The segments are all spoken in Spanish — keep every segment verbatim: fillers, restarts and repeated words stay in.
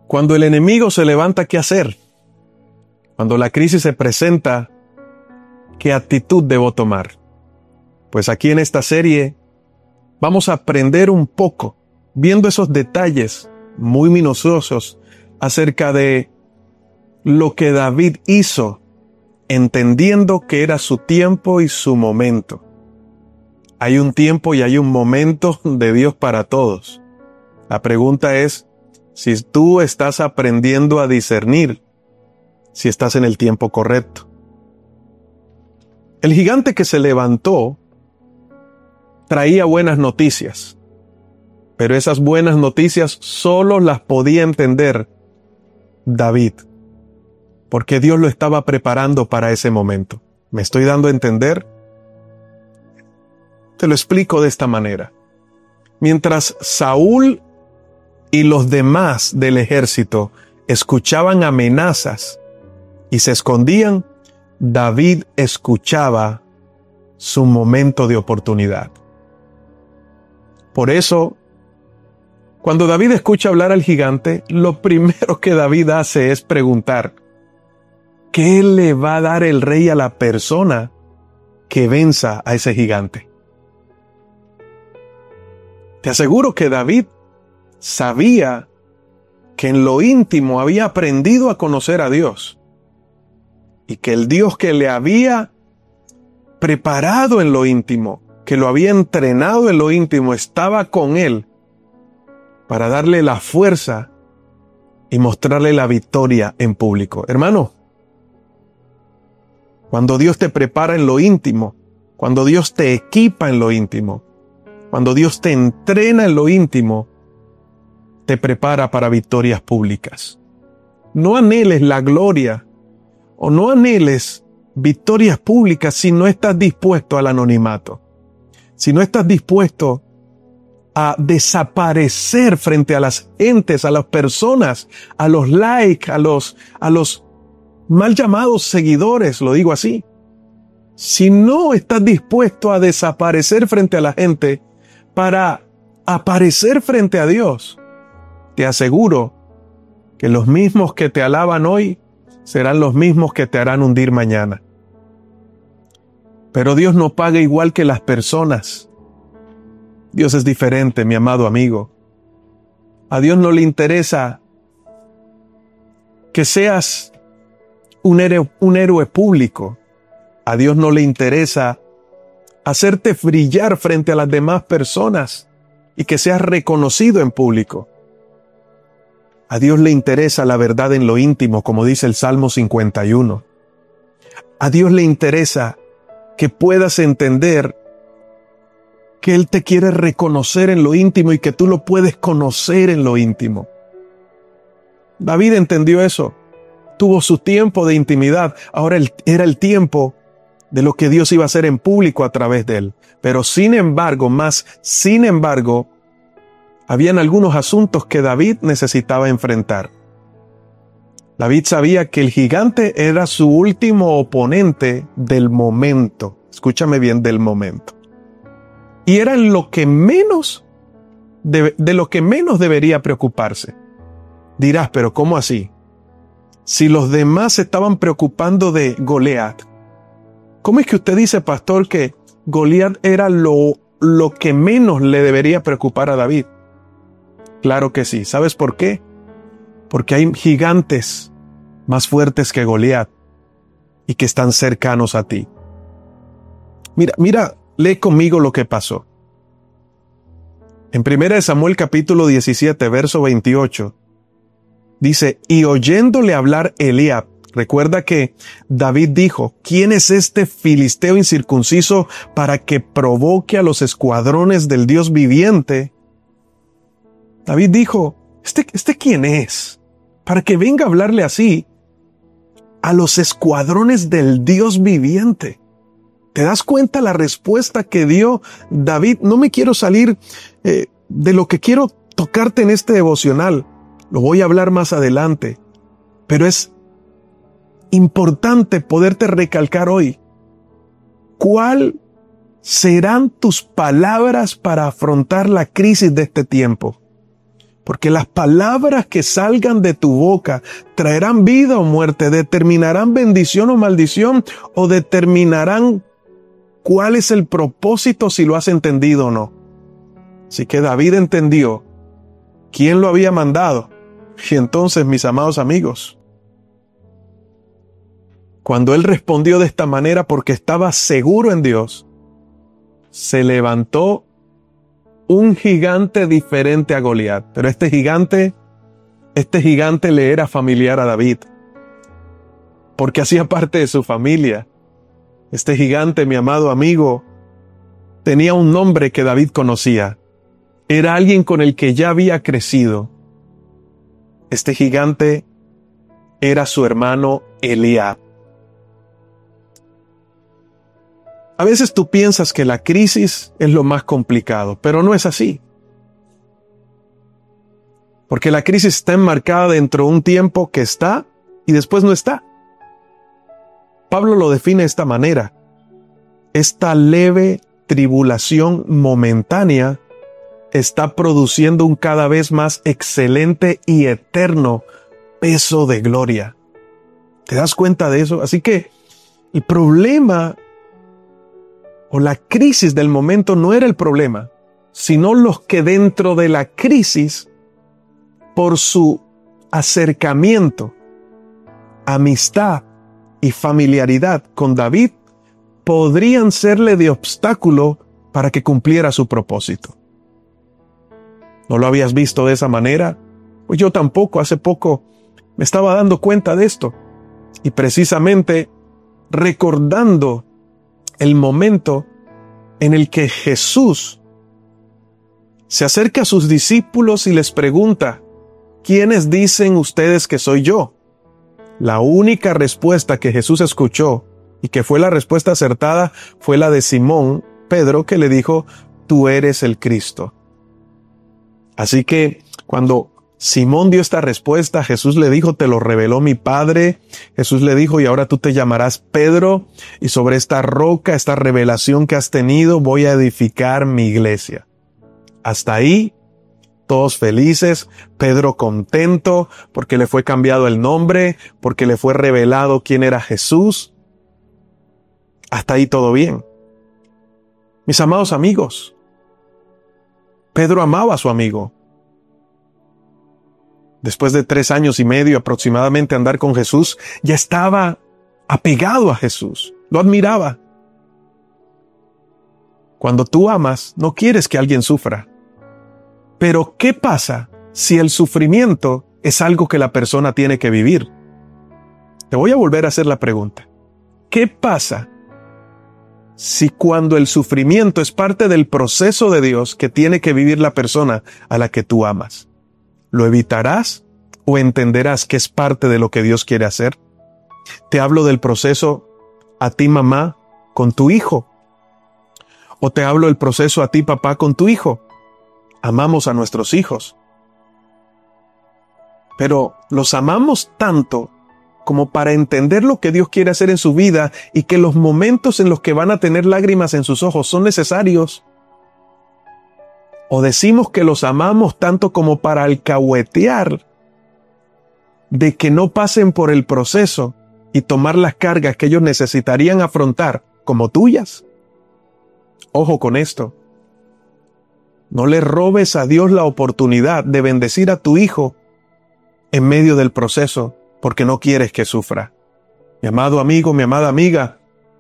Cuando el enemigo se levanta, ¿qué hacer? Cuando la crisis se presenta, ¿qué actitud debo tomar? Pues aquí en esta serie vamos a aprender un poco, viendo esos detalles muy minuciosos acerca de lo que David hizo, entendiendo que era su tiempo y su momento. Hay un tiempo y hay un momento de Dios para todos. La pregunta es si tú estás aprendiendo a discernir, si estás en el tiempo correcto. El gigante que se levantó traía buenas noticias, pero esas buenas noticias solo las podía entender David, porque Dios lo estaba preparando para ese momento. ¿Me estoy dando a entender? Te lo explico de esta manera. Mientras Saúl y los demás del ejército escuchaban amenazas y se escondían, David escuchaba su momento de oportunidad. Por eso, cuando David escucha hablar al gigante, lo primero que David hace es preguntar, ¿qué le va a dar el rey a la persona que venza a ese gigante? Te aseguro que David sabía que en lo íntimo había aprendido a conocer a Dios y que el Dios que le había preparado en lo íntimo, que lo había entrenado en lo íntimo, estaba con él para darle la fuerza y mostrarle la victoria en público. Hermano, cuando Dios te prepara en lo íntimo, cuando Dios te equipa en lo íntimo, cuando Dios te entrena en lo íntimo, te prepara para victorias públicas. No anheles la gloria o no anheles victorias públicas si no estás dispuesto al anonimato, si no estás dispuesto a desaparecer frente a las entes, a las personas, a los likes, a los, a los mal llamados seguidores, lo digo así. Si no estás dispuesto a desaparecer frente a la gente para aparecer frente a Dios, te aseguro que los mismos que te alaban hoy serán los mismos que te harán hundir mañana. Pero Dios no paga igual que las personas. Dios es diferente, mi amado amigo. A Dios no le interesa que seas un héroe, un héroe público. A Dios no le interesa hacerte brillar frente a las demás personas y que seas reconocido en público. A Dios le interesa la verdad en lo íntimo, como dice el Salmo cincuenta y uno. A Dios le interesa que puedas entender que Él te quiere reconocer en lo íntimo y que tú lo puedes conocer en lo íntimo. David entendió eso. Tuvo su tiempo de intimidad. Ahora era el tiempo de lo que Dios iba a hacer en público a través de él. Pero sin embargo, más sin embargo, habían algunos asuntos que David necesitaba enfrentar. David sabía que el gigante era su último oponente del momento. Escúchame bien, del momento. Y era en lo que menos, de, de lo que menos debería preocuparse. Dirás, pero ¿cómo así? Si los demás se estaban preocupando de Goliat, ¿cómo es que usted dice, pastor, que Goliat era lo, lo que menos le debería preocupar a David? Claro que sí. ¿Sabes por qué? Porque hay gigantes más fuertes que Goliat y que están cercanos a ti. Mira, mira, lee conmigo lo que pasó. En primera de Samuel capítulo diecisiete, verso veintiocho, dice, y oyéndole hablar Eliab, recuerda que David dijo, ¿quién es este filisteo incircunciso para que provoque a los escuadrones del Dios viviente? David dijo, ¿este, este quién es? Para que venga a hablarle así a los escuadrones del Dios viviente. ¿Te das cuenta la respuesta que dio David? No me quiero salir eh, de lo que quiero tocarte en este devocional. Lo voy a hablar más adelante. Pero es importante poderte recalcar hoy. ¿Cuál serán tus palabras para afrontar la crisis de este tiempo? Porque las palabras que salgan de tu boca traerán vida o muerte, determinarán bendición o maldición, o determinarán cuál es el propósito, si lo has entendido o no. Así que David entendió quién lo había mandado. Y entonces, mis amados amigos, cuando él respondió de esta manera porque estaba seguro en Dios, se levantó un gigante diferente a Goliat. Pero este gigante, este gigante le era familiar a David, porque hacía parte de su familia. Este gigante, mi amado amigo, tenía un nombre que David conocía. Era alguien con el que ya había crecido. Este gigante era su hermano Eliab. A veces tú piensas que la crisis es lo más complicado, pero no es así. Porque la crisis está enmarcada dentro de un tiempo que está y después no está. Pablo lo define de esta manera: esta leve tribulación momentánea está produciendo un cada vez más excelente y eterno peso de gloria. ¿Te das cuenta de eso? Así que el problema o la crisis del momento no era el problema, sino los que dentro de la crisis, por su acercamiento, amistad y familiaridad con David, podrían serle de obstáculo para que cumpliera su propósito. ¿No lo habías visto de esa manera? Pues yo tampoco. Hace poco me estaba dando cuenta de esto. Y precisamente recordando el momento en el que Jesús se acerca a sus discípulos y les pregunta: ¿quiénes dicen ustedes que soy yo? La única respuesta que Jesús escuchó, y que fue la respuesta acertada, fue la de Simón Pedro, que le dijo: tú eres el Cristo. Así que cuando Simón dio esta respuesta, Jesús le dijo: te lo reveló mi Padre. Jesús le dijo: y ahora tú te llamarás Pedro, y sobre esta roca, esta revelación que has tenido, voy a edificar mi iglesia. Hasta ahí, todos felices, Pedro contento, porque le fue cambiado el nombre, porque le fue revelado quién era Jesús. Hasta ahí todo bien. Mis amados amigos, Pedro amaba a su amigo. Después de tres años y medio aproximadamente andar con Jesús, ya estaba apegado a Jesús, lo admiraba. Cuando tú amas, no quieres que alguien sufra. Pero, ¿qué pasa si el sufrimiento es algo que la persona tiene que vivir? Te voy a volver a hacer la pregunta. ¿Qué pasa si cuando el sufrimiento es parte del proceso de Dios que tiene que vivir la persona a la que tú amas? ¿Lo evitarás o entenderás que es parte de lo que Dios quiere hacer? Te hablo del proceso a ti, mamá, con tu hijo. O te hablo del proceso a ti, papá, con tu hijo. Amamos a nuestros hijos, pero los amamos tanto como para entender lo que Dios quiere hacer en su vida y que los momentos en los que van a tener lágrimas en sus ojos son necesarios. O decimos que los amamos tanto como para alcahuetear de que no pasen por el proceso y tomar las cargas que ellos necesitarían afrontar como tuyas. Ojo con esto. No le robes a Dios la oportunidad de bendecir a tu hijo en medio del proceso porque no quieres que sufra. Mi amado amigo, mi amada amiga,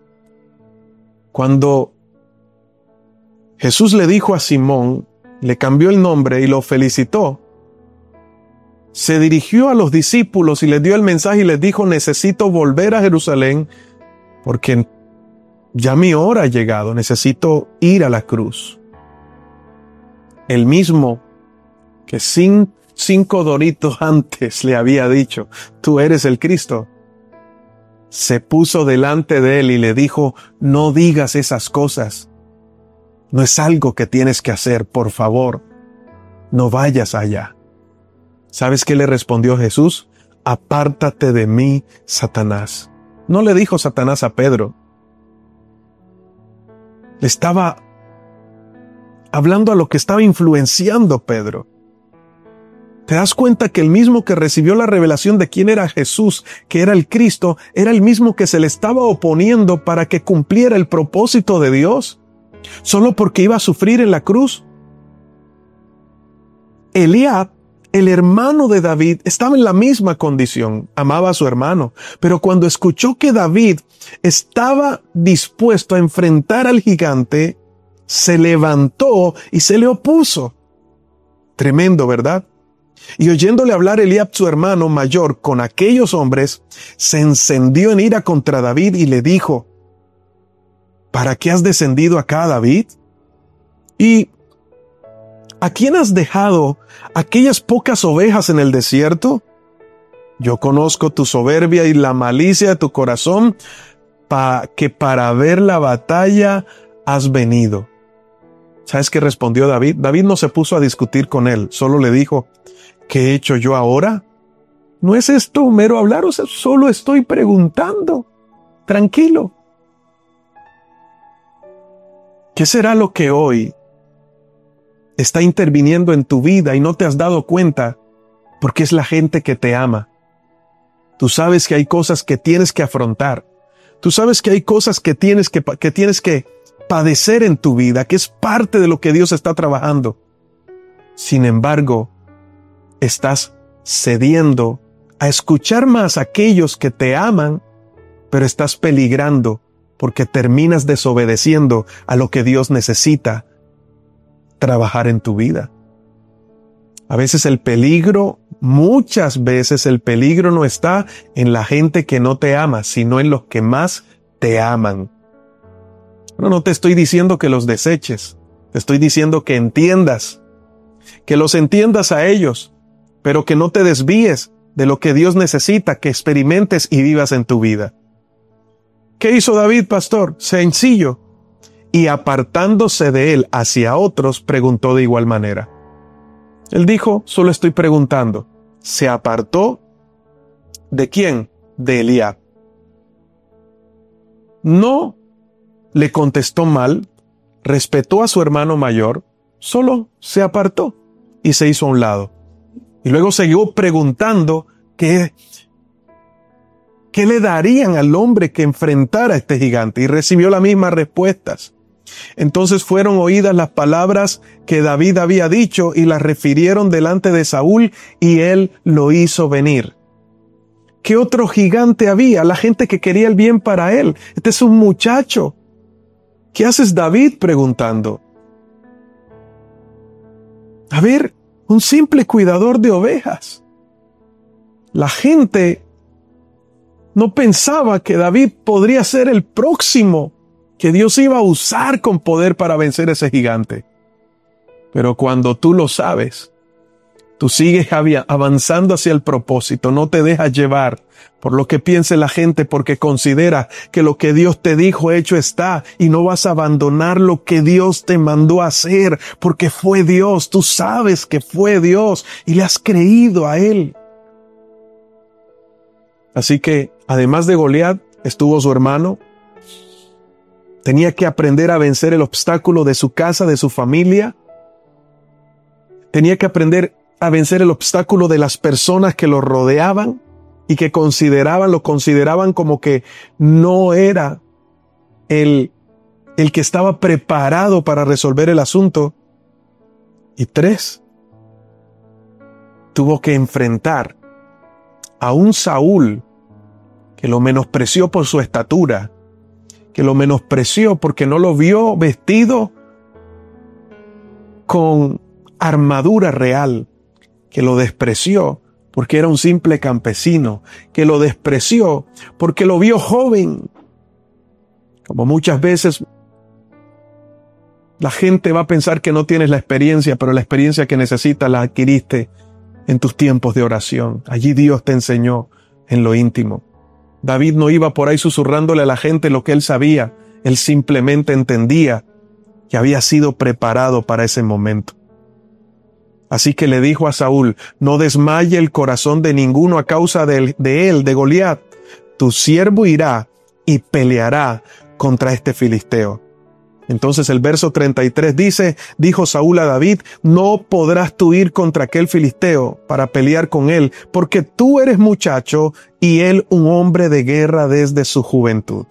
cuando Jesús le dijo a Simón, le cambió el nombre y lo felicitó, se dirigió a los discípulos y les dio el mensaje y les dijo: necesito volver a Jerusalén porque ya mi hora ha llegado, necesito ir a la cruz. El mismo que sin cinco doritos antes le había dicho: tú eres el Cristo, se puso delante de él y le dijo: no digas esas cosas. No es algo que tienes que hacer, por favor, no vayas allá. ¿Sabes qué le respondió Jesús? Apártate de mí, Satanás. No le dijo Satanás a Pedro. Le estaba hablando a lo que estaba influenciando Pedro. ¿Te das cuenta que el mismo que recibió la revelación de quién era Jesús, que era el Cristo, era el mismo que se le estaba oponiendo para que cumpliera el propósito de Dios? ¿Solo porque iba a sufrir en la cruz? Eliab, el hermano de David, estaba en la misma condición, amaba a su hermano, pero cuando escuchó que David estaba dispuesto a enfrentar al gigante, se levantó y se le opuso. Tremendo, ¿verdad? Y oyéndole hablar Eliab, su hermano mayor, con aquellos hombres, se encendió en ira contra David y le dijo: ¿para qué has descendido acá, David? ¿Y a quién has dejado aquellas pocas ovejas en el desierto? Yo conozco tu soberbia y la malicia de tu corazón, pa que para ver la batalla has venido. ¿Sabes qué respondió David? David no se puso a discutir con él, solo le dijo: ¿qué he hecho yo ahora? ¿No es esto mero hablar? O sea, solo estoy preguntando. Tranquilo. ¿Qué será lo que hoy está interviniendo en tu vida y no te has dado cuenta? Porque es la gente que te ama. Tú sabes que hay cosas que tienes que afrontar. Tú sabes que hay cosas que tienes que, que tienes que padecer en tu vida, que es parte de lo que Dios está trabajando. Sin embargo, estás cediendo a escuchar más a aquellos que te aman, pero estás peligrando porque terminas desobedeciendo a lo que Dios necesita trabajar en tu vida. A veces el peligro, muchas veces el peligro no está en la gente que no te ama, sino en los que más te aman. No, no te estoy diciendo que los deseches, te estoy diciendo que entiendas, que los entiendas a ellos, pero que no te desvíes de lo que Dios necesita que experimentes y vivas en tu vida. ¿Qué hizo David, pastor? Sencillo. Y apartándose de él hacia otros, preguntó de igual manera. Él dijo: solo estoy preguntando. Se apartó. ¿De quién? De Eliab. No le contestó mal, respetó a su hermano mayor, solo se apartó y se hizo a un lado. Y luego siguió preguntando qué, qué le darían al hombre que enfrentara a este gigante, y recibió las mismas respuestas. Entonces fueron oídas las palabras que David había dicho y las refirieron delante de Saúl, y él lo hizo venir. ¿Qué otro gigante había? La gente que quería el bien para él. Este es un muchacho. ¿Qué haces, David? Preguntando. A ver, un simple cuidador de ovejas. La gente no pensaba que David podría ser el próximo que Dios iba a usar con poder para vencer a ese gigante. Pero cuando tú lo sabes, tú sigues avanzando hacia el propósito, no te dejas llevar por lo que piense la gente, porque considera que lo que Dios te dijo hecho está, y no vas a abandonar lo que Dios te mandó a hacer, porque fue Dios, tú sabes que fue Dios y le has creído a Él. Así que, además de Goliat, estuvo su hermano. Tenía que aprender a vencer el obstáculo de su casa, de su familia. Tenía que aprender a vencer el obstáculo de las personas que lo rodeaban y que consideraban, lo consideraban como que no era el, el que estaba preparado para resolver el asunto. Y tres, tuvo que enfrentar a un Saúl que lo menospreció por su estatura, que lo menospreció porque no lo vio vestido con armadura real, que lo despreció porque era un simple campesino, que lo despreció porque lo vio joven. Como muchas veces la gente va a pensar que no tienes la experiencia, pero la experiencia que necesitas la adquiriste en tus tiempos de oración. Allí Dios te enseñó en lo íntimo. David no iba por ahí susurrándole a la gente lo que él sabía. Él simplemente entendía que había sido preparado para ese momento. Así que le dijo a Saúl: no desmaye el corazón de ninguno a causa de él, de, él, de Goliat. Tu siervo irá y peleará contra este filisteo. Entonces el verso treinta y tres dice, dijo Saúl a David, no podrás tú ir contra aquel filisteo para pelear con él, porque tú eres muchacho y él un hombre de guerra desde su juventud.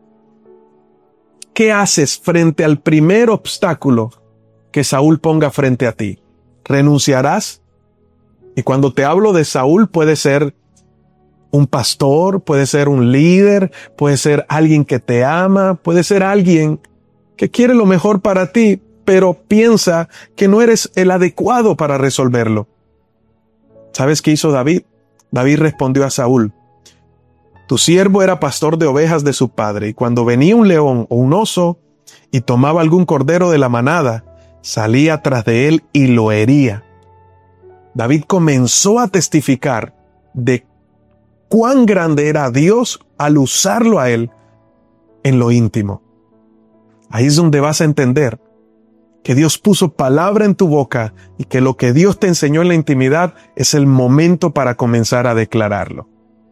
¿Qué haces frente al primer obstáculo que Saúl ponga frente a ti? ¿Renunciarás? Y cuando te hablo de Saúl, puede ser un pastor, puede ser un líder, puede ser alguien que te ama, puede ser alguien que quiere lo mejor para ti, pero piensa que no eres el adecuado para resolverlo. ¿Sabes qué hizo David? David respondió a Saúl, tu siervo era pastor de ovejas de su padre, y cuando venía un león o un oso y tomaba algún cordero de la manada, salía tras de él y lo hería. David comenzó a testificar de cuán grande era Dios al usarlo a él en lo íntimo. Ahí es donde vas a entender que Dios puso palabra en tu boca y que lo que Dios te enseñó en la intimidad es el momento para comenzar a declararlo.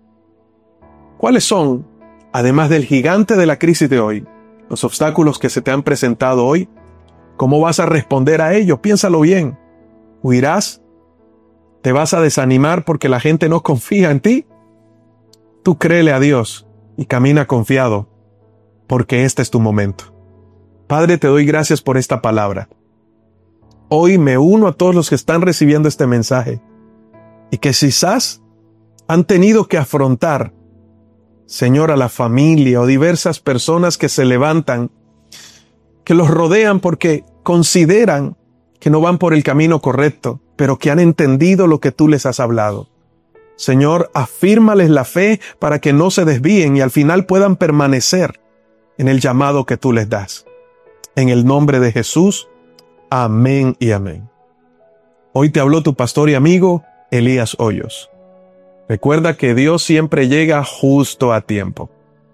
¿Cuáles son, además del gigante de la crisis de hoy, los obstáculos que se te han presentado hoy? ¿Cómo vas a responder a ellos? Piénsalo bien. ¿Huirás? ¿Te vas a desanimar porque la gente no confía en ti? Tú créele a Dios y camina confiado, porque este es tu momento. Padre, te doy gracias por esta palabra. Hoy me uno a todos los que están recibiendo este mensaje y que quizás han tenido que afrontar, Señor, a la familia o diversas personas que se levantan, que los rodean porque consideran que no van por el camino correcto, pero que han entendido lo que tú les has hablado. Señor, afírmales la fe para que no se desvíen y al final puedan permanecer en el llamado que tú les das. En el nombre de Jesús, amén y amén. Hoy te habló tu pastor y amigo, Elías Hoyos. Recuerda que Dios siempre llega justo a tiempo.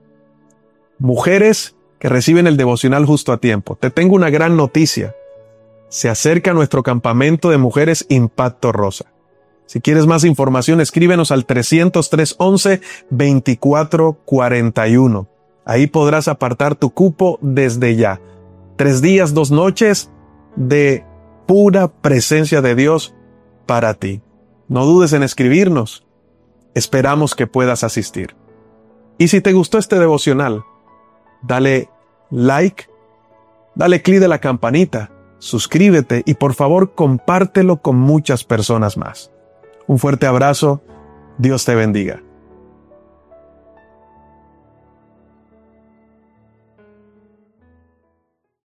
Mujeres que reciben el devocional justo a tiempo, te tengo una gran noticia. Se acerca nuestro campamento de mujeres Impacto Rosa. Si quieres más información, escríbenos al trescientos tres once veinticuatro cuarenta y uno. Ahí podrás apartar tu cupo desde ya. Tres días, dos noches de pura presencia de Dios para ti. No dudes en escribirnos. Esperamos que puedas asistir. Y si te gustó este devocional, dale like, dale clic de la campanita, suscríbete y por favor compártelo con muchas personas más. Un fuerte abrazo. Dios te bendiga.